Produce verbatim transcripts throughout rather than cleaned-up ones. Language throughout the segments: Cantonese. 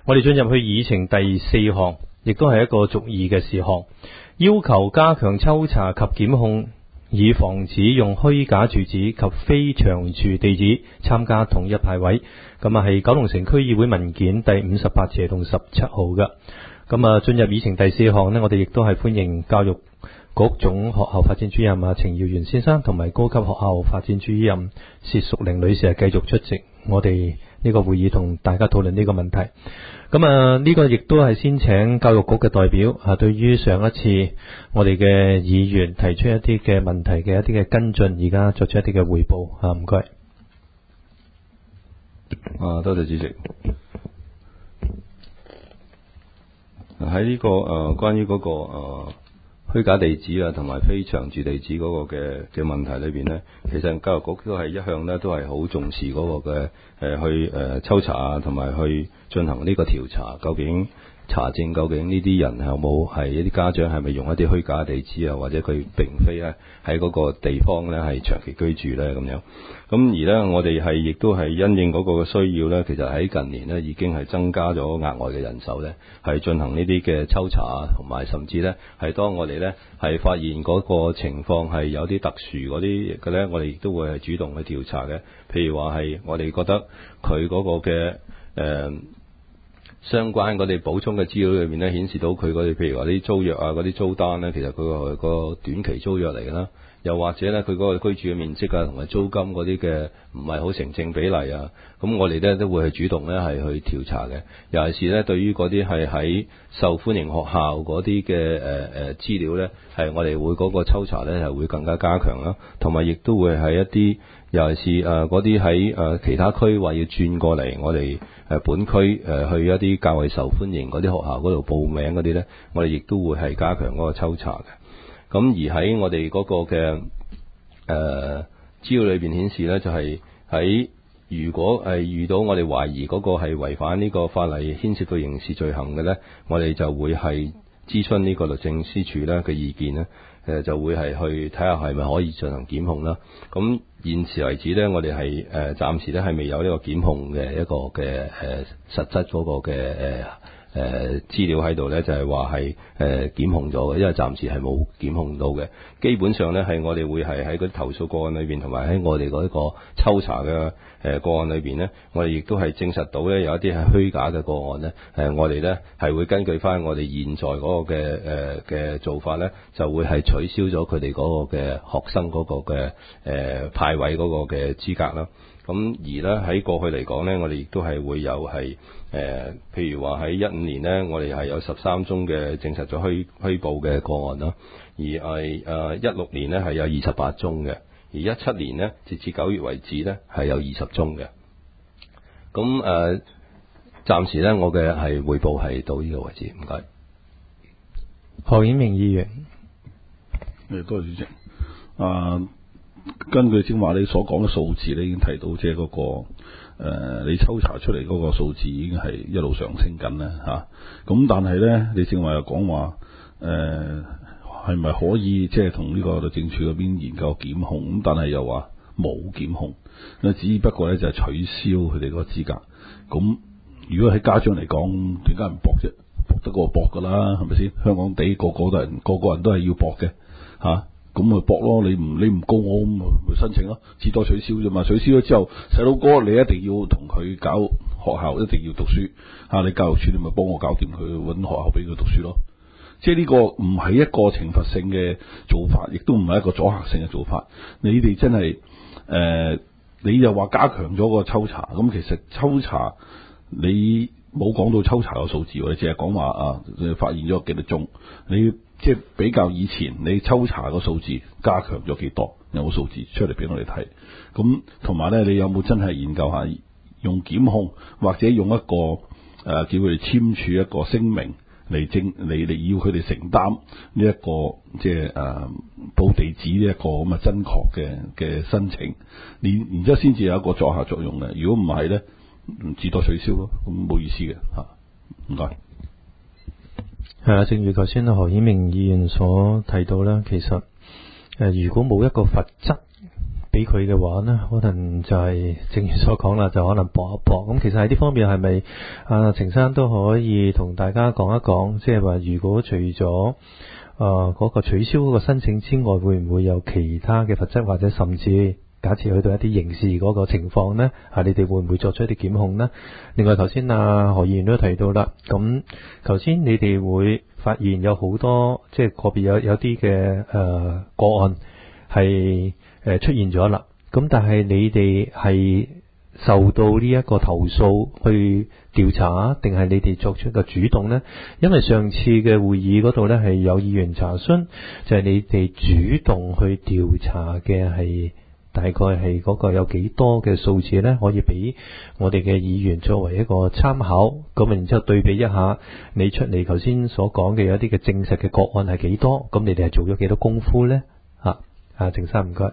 我哋進入去議程第四項，亦都係一個逐議嘅事項，要求加強抽查及檢控，以防止用虛假住址及非長住地址參加統一派位。咁啊係九龍城區議會文件第五十八謝同十七號嘅。咁啊進入議程第四項呢，我哋亦都係歡迎教育局總學校發展主任啊程耀元先生同埋高級學校發展主任薛淑玲女士係繼續出席我哋呢個會議，同大家討論呢個問題。咁啊呢個亦都係先請教育局嘅代表啊，對於上一次我哋嘅議員提出一啲嘅問題嘅一啲嘅跟進，而家作出一啲嘅匯報啊，唔該。 啊，多謝主席。喺呢、這個誒、呃、關於嗰、那個誒、呃、虛假地址啊，同埋非長住地址嗰個嘅嘅問題裏邊呢，其實教育局都係一向呢都係好重視嗰個嘅誒、呃、去誒、呃、抽查啊，同埋去進行呢個調查，究竟查證究竟呢啲人有冇係一啲家長係咪用一啲虛假地址啊，或者佢並非咧喺嗰個地方咧係長期居住咧咁樣。咁而呢，我哋係亦都係因應嗰個需要呢，其實喺近年呢已經係增加咗額外嘅人手呢，係進行呢啲嘅抽查啊，同埋甚至呢係當我哋呢係發現嗰個情況係有啲特殊嗰啲嘅呢，我哋亦都會係主動去調查嘅。譬如話係我哋覺得佢嗰個嘅誒、呃、相關我哋補充嘅資料裏面呢，顯示到佢嗰啲譬如話啲租約啊，嗰啲租單呢，其實佢個個短期租約嚟㗎啦。又或者咧，佢嗰個居住嘅面積啊，同埋租金嗰啲嘅唔係好成正比例啊，咁我哋咧都會係主動咧係去調查嘅。尤其是咧，對於嗰啲係喺受歡迎學校嗰啲嘅誒誒資料咧，係我哋會嗰個抽查咧係會更加加強啦，同埋亦都會係一啲尤其是誒嗰啲喺誒其他區話要轉過嚟我哋誒本區誒去一啲較為受歡迎嗰啲學校嗰度報名嗰啲咧，我哋亦都會係加強嗰個抽查嘅。咁而喺我哋嗰個嘅誒資料裏邊顯示咧，就係、是、喺如果係遇到我哋懷疑嗰個係違反呢個法例牽涉到刑事罪行嘅咧，我哋就會係諮詢呢個律政司署咧嘅意見咧，誒就會係去睇下係咪可以進行檢控啦。咁現時為止咧，我哋係誒暫時咧係未有呢個檢控嘅一個嘅誒實質嗰個嘅誒。呃誒、呃、資料喺度呢，就係話係誒檢控咗嘅，因為暫時係冇檢控到嘅。基本上呢，係我哋會係喺嗰啲投訴個案裏邊，同埋喺我哋嗰一個抽查嘅誒、呃、個案裏邊呢，我哋亦都係證實到呢，有一啲係虛假嘅個案呢。誒、呃、我哋呢係會根據翻我哋現在嗰個嘅誒嘅做法呢，就會係取消咗佢哋嗰個嘅學生嗰個嘅誒、呃、派位嗰個嘅資格啦。咁而呢，喺過去嚟講呢，我哋亦都係會有係誒、呃，譬如話喺一五年呢，我哋係有十三宗嘅證實咗虛虛報嘅個案啦，而係誒一六年呢係有二十八宗嘅，而一七年呢，截至九月為止呢係有二十宗嘅。咁誒、呃，暫時呢，我嘅係匯報係到呢個為止，唔該。 何顯明議員， 誒多謝主席。啊。根據正話你所講嘅數字咧，已經提到即係嗰個誒、呃，你抽查出嚟嗰個數字已經係一路上升緊啦嚇。咁、啊、但係咧，你正話又講話誒，係咪可以即係同呢個律政處嗰邊研究檢控？咁但係又話冇檢控，只不過咧就係取消佢哋嗰個資格。咁如果喺家長嚟講，點解唔搏啫？搏得過搏噶啦，係咪先？香港地個個都係個個人都係要搏嘅嚇。咁咪搏咯，你唔你唔告我咁咪申請咯，至多取消啫嘛。取消咗之後，細佬哥你一定要同佢搞學校，一定要讀書嚇、啊。你教育處你咪幫我搞掂佢，揾學校俾佢讀書咯。即係呢個唔係一個懲罰性嘅做法，亦都唔係一個阻嚇性嘅做法。你哋真係誒、呃，你又話加強咗個抽查，咁其實抽查你冇講到抽查個數字，你淨係講話啊，你發現咗幾多宗你。即係比較以前你抽查個數字加強咗幾多？有冇數字出嚟俾我哋睇？咁同埋咧，你有冇真係研究下用檢控或者用一個誒、呃、叫佢哋簽署一個聲明嚟證你你要佢哋承擔呢一個即係誒報地址呢一個咁嘅真確嘅嘅申請，你然之後先至有一個阻嚇作用嘅。如果唔係咧，至多取消咯，咁冇意思嘅嚇。唔該。 係啊，正如頭先何顯明議員所提到啦，其實誒、呃、如果冇一個罰則俾佢嘅話呢，可能就係、是、正如所講啦，就可能搏一搏。咁其實喺呢方面係咪啊程生都可以同大家講一講，即係話如果除咗啊嗰個取消嗰個申請之外，會唔會有其他嘅罰則，或者甚至假設去到一啲刑事嗰個情況呢？啊，你哋會唔會作出一啲檢控呢？另外頭先啊何議員都提到啦，咁頭先你哋會發現有好多即係個別有有啲嘅誒個案係誒出現咗啦，咁但係你哋係受到呢一個投訴去調查，定係你哋作出一個主動呢？因為上次嘅會議嗰度呢，係有議員查詢，就係、是、你哋主動去調查嘅係大概係嗰個有幾多嘅數字呢？可以俾我哋嘅議員作為一個參考，咁然之後對比一下你出嚟頭先所講嘅有一啲嘅證實嘅個案係幾多，咁你哋係做咗幾多功夫呢？啊啊，程生唔該。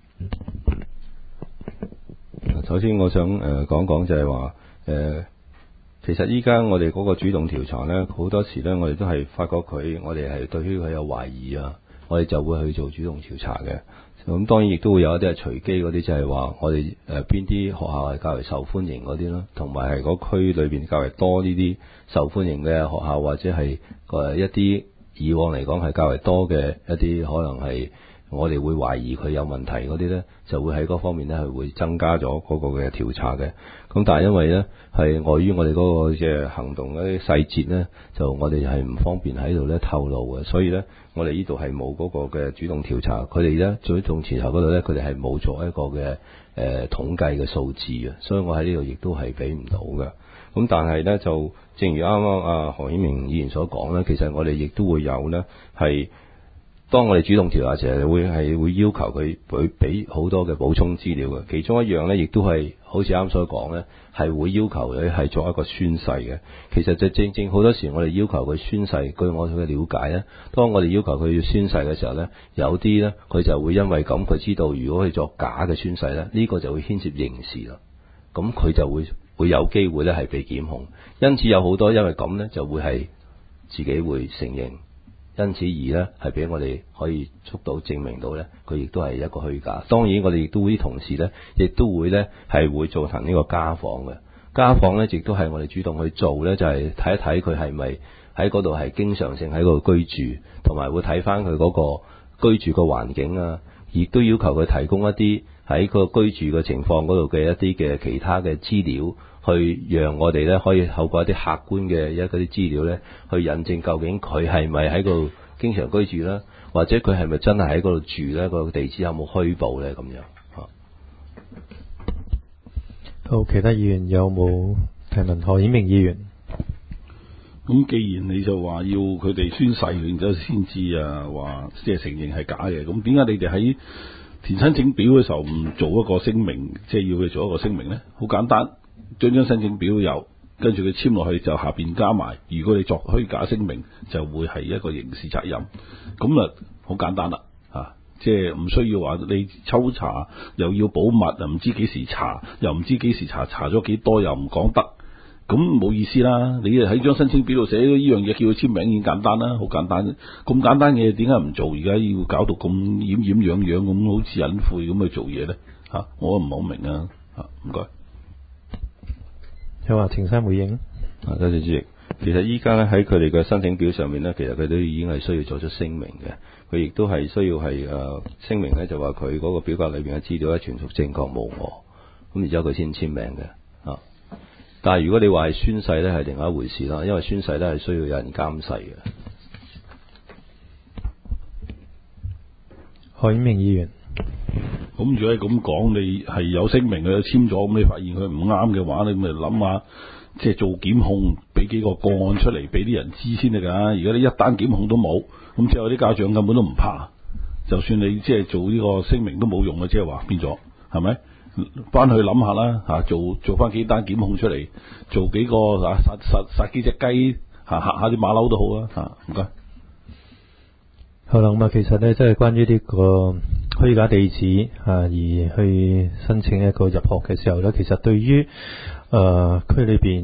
首先我想誒講講就係話誒，其實依家我哋嗰個主動調查呢，好多時呢，我哋都係發覺佢，我哋係對於佢有懷疑啊，我哋就會去做主動調查嘅。咁當然亦都會有一啲係隨機嗰啲，就係話我哋誒邊啲學校係較為受歡迎嗰啲啦，同埋係嗰區裏邊較為多呢啲受歡迎嘅學校，或者係誒一啲以往嚟講係較為多嘅一啲可能係我哋會懷疑佢有問題嗰啲呢，就會喺嗰方面呢係會增加咗嗰個嘅調查嘅。咁但係因為呢係礙於我哋嗰個嘅行動嗰啲細節呢，就我哋係唔方便喺度呢透露嘅，所以呢，我哋呢度係冇嗰個嘅主動調查。佢哋呢主動調查嗰度呢，佢哋係冇做一個嘅誒、呃、統計嘅數字嘅，所以我喺呢度亦都係俾唔到嘅。咁但係呢，就正如啱啱阿何顯明議員所講呢，其實我哋亦都會有呢係。當我哋主動調查時，會係會要求佢佢俾好多嘅補充資料嘅。其中一樣呢，亦都係好似啱所講呢，係會要求佢係作一個宣誓嘅。其實就正正好多時，我哋要求佢宣誓。據我嘅了解呢，當我哋要求佢要宣誓嘅時候呢，有啲呢，佢就會因為咁，佢知道如果佢作假嘅宣誓呢，呢個就會牽涉刑事啦。咁佢就會會有機會呢係被檢控。因此有好多因為咁呢，就會係自己會承認。因此而呢，係俾我哋可以捉到證明到呢，佢亦都係一個虛假。當然我哋亦都會啲同事呢，亦都會呢係會進行呢個家訪嘅。家訪呢，亦都係我哋主動去做呢，就係睇一睇佢係咪喺嗰度係經常性喺嗰度居住，同埋會睇翻佢嗰個居住嘅環境啊，亦都要求佢提供一啲喺個居住嘅情況嗰度嘅一啲嘅其他嘅資料。去讓我哋咧可以透過一啲客觀嘅一啲資料咧，去印證究竟佢係咪喺嗰度經常居住啦，或者佢係咪真係喺嗰度住咧？個地址有冇虛報咧？咁樣嚇。 好，其他議員有冇提問？何顯明議員。 咁既然你就話要佢哋宣誓，然之後先知啊，話即係承認係假嘅，咁點解你哋喺填申請表嘅時候唔做一個聲明，即係要佢做一個聲明咧？好簡單。將張申請表有，跟住佢簽落去就下邊加埋，如果你作虛假聲明，就會係一個刑事責任。咁啊，好簡單啦，啊，即係唔需要話你抽查又要保密，又唔知幾時查，又唔知幾時查，查咗幾多又唔講得，咁冇意思啦。你喺張申請表度寫咗呢樣嘢，叫佢簽名已經簡單啦，好簡單。咁簡單嘅嘢點解唔做？而家要搞到咁掩掩樣樣咁，好似隱晦咁去做嘢咧？吓、啊，我唔係好明啊。吓，唔該。 有話程生回應。 啊，多謝主席。其實依家咧喺佢哋嘅申請表上面咧，其實佢都已經係需要作出聲明嘅。佢亦都係需要係誒聲明咧，就話佢嗰個表格裏邊嘅資料咧全屬正確無訛。咁然之後佢先簽名嘅。啊，但係如果你話係宣誓咧，係另外一回事啦。因為宣誓咧係需要有人監誓嘅。 何顯明議員。 咁如果係咁講，你係有聲明佢簽咗，咁你發現佢唔啱嘅話，你咪諗下，即係做檢控，俾幾個個案出嚟俾啲人知先得㗎。如果你一單檢控都冇，咁之後啲家長根本都唔怕，就算你即係做呢個聲明都冇用嘅，即係話變咗，係咪？翻去諗下啦，嚇做做翻幾單檢控出嚟，做幾個嚇殺殺殺幾隻雞嚇嚇下啲馬騮都好啊，嚇唔該。 好啦，咁啊，其實咧，即係關於呢個虛假地址啊，而去申請一個入學嘅時候咧，其實對於誒區裏邊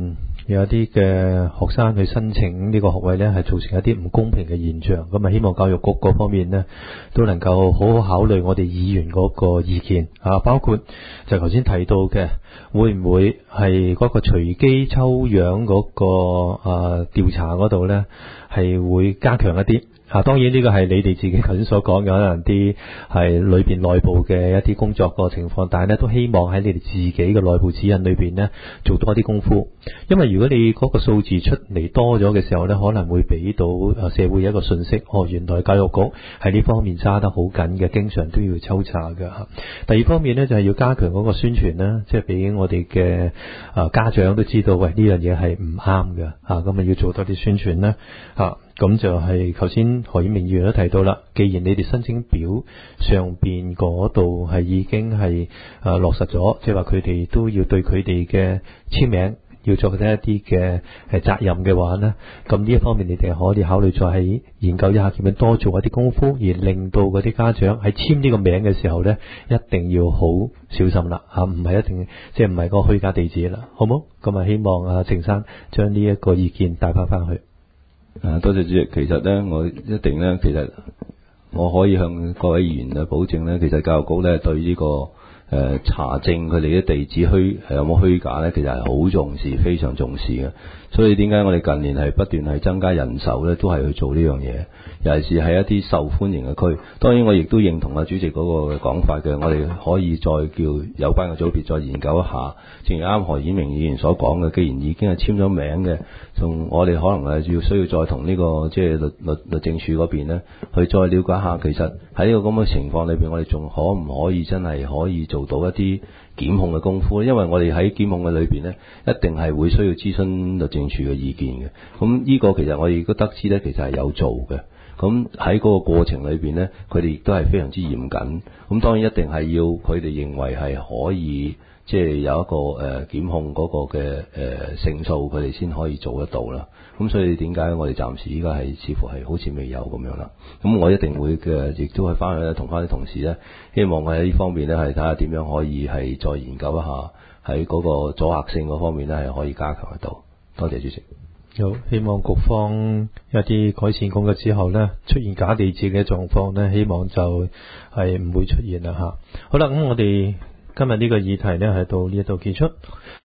有一啲嘅學生去申請呢個學位呢，係造成一啲唔公平嘅現象。咁啊，希望教育局嗰方面呢，都能夠好好考慮我哋議員嗰個意見啊，包括就頭先提到嘅，會唔會係嗰個隨機抽樣嗰個啊調查嗰度呢，係會加強一啲。啊，當然呢個係你哋自己頭先所講嘅，可能啲係裏邊內部嘅一啲工作個情況，但係咧都希望喺你哋自己嘅內部指引裏邊呢，做多啲功夫。因為如果你嗰個數字出嚟多咗嘅時候呢，可能會俾到社會一個信息，哦，原來教育局喺呢方面揸得好緊嘅，經常都要抽查嘅。第二方面呢，就係要加強嗰個宣傳啦，即係俾我哋嘅啊家長都知道，喂，呢樣嘢係唔啱嘅，啊咁啊要做多啲宣傳啦，啊。咁就係頭先何以明議員都提到啦，既然你哋申請表上邊嗰度係已經係誒落實咗，即係話佢哋都要對佢哋嘅簽名要作出一啲嘅誒責任嘅話呢，咁呢一方面你哋可以考慮再喺研究一下點樣多做一啲功夫，而令到嗰啲家長喺簽呢個名嘅時候呢，一定要好小心啦嚇，唔係一定即係唔係個虛假地址啦，好冇？咁啊希望啊程生將呢一個意見帶翻翻去。 啊，多謝主席。其實咧，我一定咧，其實我可以向各位議員啊保證咧，其實教育局咧對呢、這個誒、呃、查證佢哋啲地址虛係有冇虛假咧，其實係好重視，非常重視嘅。所以點解我哋近年係不斷係增加人手咧，都係去做呢樣嘢。尤其是係一啲受歡迎嘅區。當然我亦都認同啊主席嗰個講法嘅，我哋可以再叫有關嘅組別再研究一下。正如啱何以明議員所講嘅，既然已經係簽咗名嘅，仲我哋可能係要需要再同呢、這個即係律律律政處嗰邊咧，去再了解一下，其實喺呢個咁嘅情況裏邊，我哋仲可唔可以真係可以做到一啲檢控嘅功夫？因為我哋喺檢控嘅裏邊咧，一定係會需要諮詢律政處嘅意見嘅。咁呢個其實我哋亦都得知咧，其實係有做嘅。咁喺嗰個過程裏邊呢，佢哋亦都係非常之嚴謹。咁當然一定係要佢哋認為係可以，即係有一個誒、呃、檢控嗰個嘅誒、呃、成數，佢哋先可以做得到啦。咁所以點解我哋暫時依家係似乎係好似未有咁樣啦？咁我一定會嘅，亦都係翻去咧，同翻啲同事呢，希望我喺呢方面呢，係睇下點樣可以係再研究一下喺嗰個阻嚇性嗰方面呢，係可以加強得到。多謝主席。 好，希望局方一啲改善工作之後呢，出現假地址嘅狀況呢，希望就係唔會出現啦吓。好啦，咁我哋今日呢個議題呢，係到呢一度結束。